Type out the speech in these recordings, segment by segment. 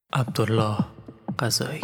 عبدالله قضایی.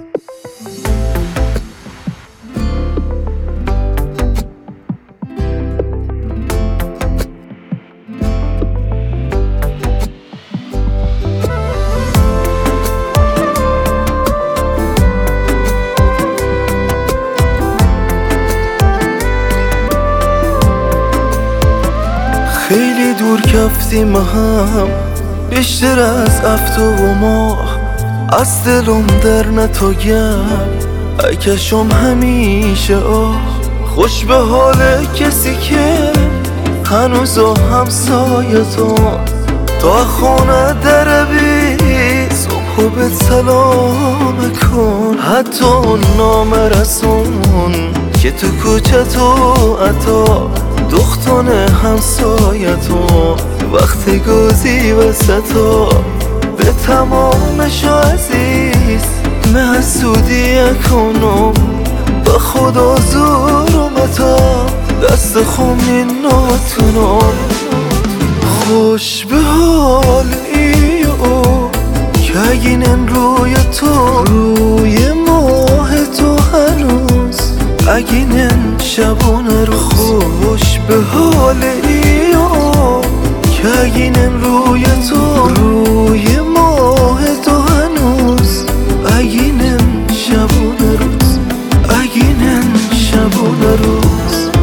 خیلی دور کفتیم هم، بیشتر از هفته و ماه. از دلم در نتاگم اکشم همیشه خوش به حال کسی که هنوز همسایتون تا خونه در بی صبح به سلام کن. حتی اون نامرسون که تو کوچه تو عطا دختان همسایتون وقتی گوزی وسطا به تمامش عزیز محسودی کنم. به خدا زور و متا دست خونی ناتونم. خوش به حال ایو که اگینن روی تو روی ماه تو هنوز اگینن شبانه رو. خوش به حال ایو که اگینن روی تو روی ماه تو هنوز اگینن شبانه روز اگینن شبانه روز.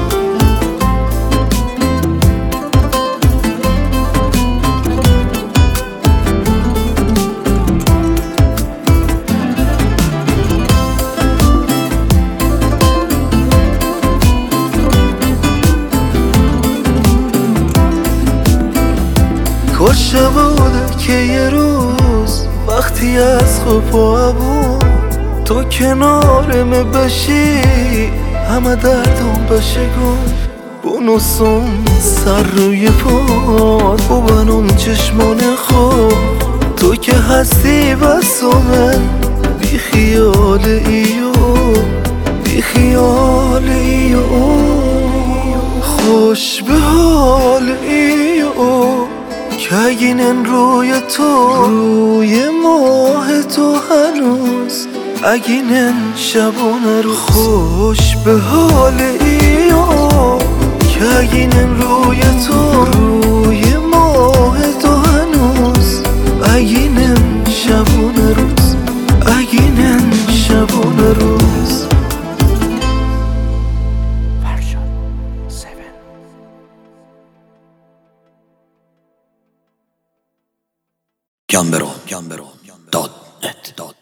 کاشه بوده که یه روز وقتی از خوب بود تو کنارمه بشی همه دردم بشه گم. بونوسم سر روی پاد ببنم چشمان خوب تو که هستی بس من بی خیال ایو بی خیال ایو. خوش به حال ایو که اگینن روی تو روی ماه تو هنوز اگینن شبانه رو. خوش به حال ایو که اگینن روی تو روی ماه تو هنوز اگینن شبانه روز اگینن شبانه روز. Gambero.net